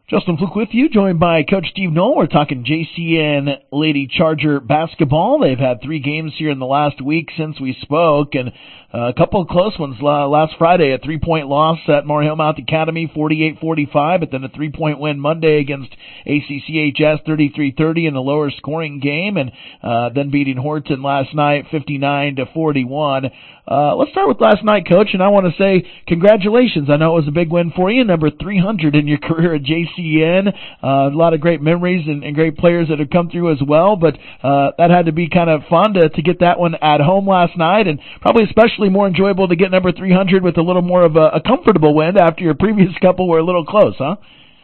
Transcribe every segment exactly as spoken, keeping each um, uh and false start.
Justin Fluke with you, joined by Coach Steve Knoll. We're talking J C N Lady Charger basketball. They've had three games here in the last week since we spoke, and uh, a couple of close ones. Uh, last Friday, a three-point loss at Moore Hillmount Academy, forty-eight forty-five, but then a three-point win Monday against A C C H S, thirty-three thirty in a lower scoring game, and uh, then beating Horton last night, fifty-nine to forty-one. Uh, let's start with last night, Coach, and I want to say congratulations. I know it was a big win for you, number three hundred in your career at J C N. Uh, a lot of great memories and, and great players that have come through as well, but uh, that had to be kind of fun to, to get that one at home last night, and probably especially more enjoyable to get number three hundred with a little more of a, a comfortable win after your previous couple were a little close, huh?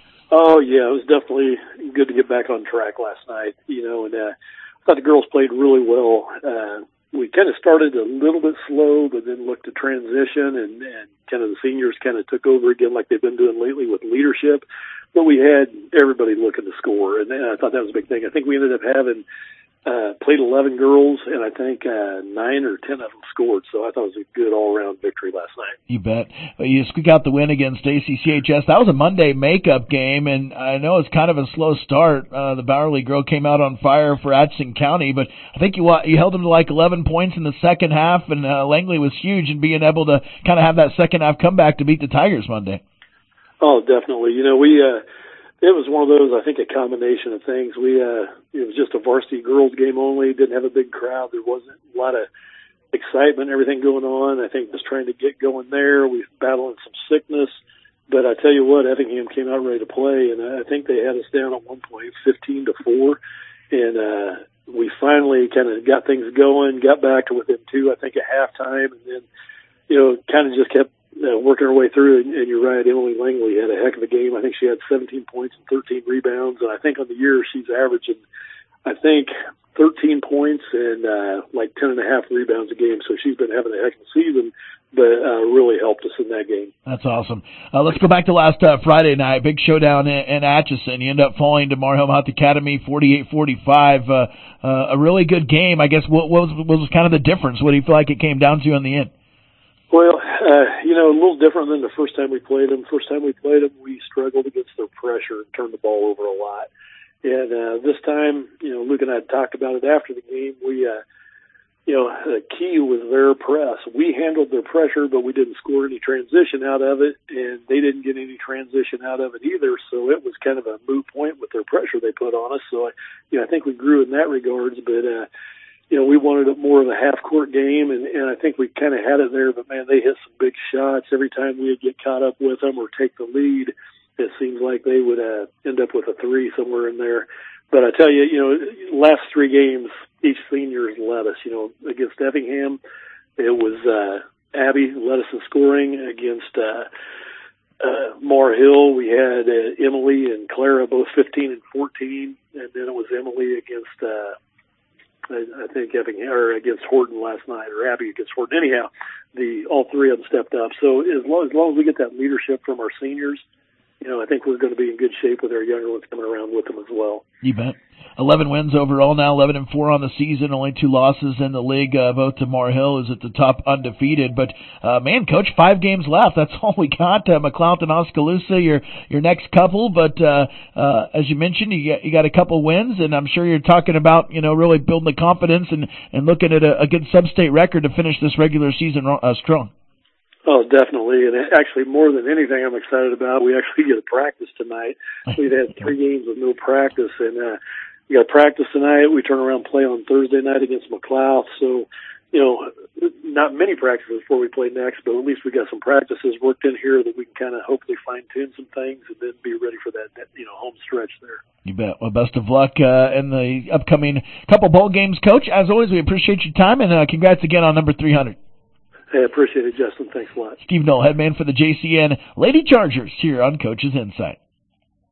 Oh, yeah, it was definitely good to get back on track last night, you know, and uh, I thought the girls played really well. Uh, we kind of started a little bit slow, but then looked to transition, and, and kind of the seniors kind of took over again like they've been doing lately with leadership. But we had everybody looking to score, and I thought that was a big thing. I think we ended up having uh, played eleven girls, and I think uh, nine or ten of them scored. So I thought it was a good all-around victory last night. You bet. You squeak out the win against A C C H S. That was a Monday makeup game, and I know it's kind of a slow start. Uh, the Bowerly girl came out on fire for Atchison County, but I think you you held them to like eleven points in the second half, and uh, Langley was huge in being able to kind of have that second half comeback to beat the Tigers Monday. Oh, definitely. You know, we, uh, it was one of those, I think, a combination of things. We, uh, it was just a varsity girls game only, didn't have a big crowd. There wasn't a lot of excitement, everything going on. I think just trying to get going there. We were battling some sickness. But I tell you what, Effingham came out ready to play, and I think they had us down at one point, fifteen to four. And, uh, we finally kind of got things going, got back to within two, I think, at halftime, and then, you know, kind of just kept Uh, working our way through, and, and you're right, Emily Langley had a heck of a game. I think she had seventeen points and thirteen rebounds, and I think on the year she's averaging, I think, thirteen points and uh, like ten and a half rebounds a game, so she's been having a heck of a season, but uh, really helped us in that game. That's awesome. Uh, let's go back to last uh, Friday night, big showdown in, in Atchison. You end up falling to Moore Hillmount Academy forty-eight forty-five, uh, uh, a really good game. I guess what, what, was, what was kind of the difference? What do you feel like it came down to in the end? Well, uh, you know, a little different than the first time we played them. First time we played them, we struggled against their pressure and turned the ball over a lot. And uh, this time, you know, Luke and I had talked about it after the game. We, uh, you know, the key was their press. We handled their pressure, but we didn't score any transition out of it, and they didn't get any transition out of it either. So it was kind of a moot point with their pressure they put on us. So, you know, I think we grew in that regards, but, uh, you know, we wanted it more of a half-court game, and, and I think we kind of had it there. But, man, they hit some big shots. Every time we would get caught up with them or take the lead, it seems like they would uh, end up with a three somewhere in there. But I tell you, you know, last three games, each senior has led us. You know, against Effingham, it was uh, Abby led us in scoring. Against uh, uh, Moore Hill, we had uh, Emily and Clara both fifteen and fourteen, and then it was Emily against uh, – I think Effingham, or against Horton last night, or Abby against Horton. Anyhow, the all three of them stepped up. So as long, as long as we get that leadership from our seniors, you know, I think we're going to be in good shape with our younger ones coming around with them as well. You bet. eleven wins overall now, eleven and four on the season, only two losses in the league, uh, both to Moore Hill is at the top undefeated. But, uh, man, Coach, five games left. That's all we got. Uh, McLeod and Oskaloosa, your your next couple. But, uh, uh, as you mentioned, you got, you got a couple wins, and I'm sure you're talking about, you know, really building the confidence and, and looking at a, a good sub-state record to finish this regular season uh, strong. Oh, definitely. And actually, more than anything I'm excited about, we actually get a practice tonight. We've had three games with no practice, and uh, we got practice tonight. We turn around and play on Thursday night against McLeod. So, you know, not many practices before we play next, but at least we got some practices worked in here that we can kind of hopefully fine-tune some things and then be ready for that, that you know, home stretch there. You bet. Well, best of luck uh, in the upcoming couple bowl games, Coach. As always, we appreciate your time, and uh, congrats again on number three hundred. Hey, I appreciate it, Justin. Thanks a lot. Steve Knoll, head man for the J C N Lady Chargers, here on Coach's Insight.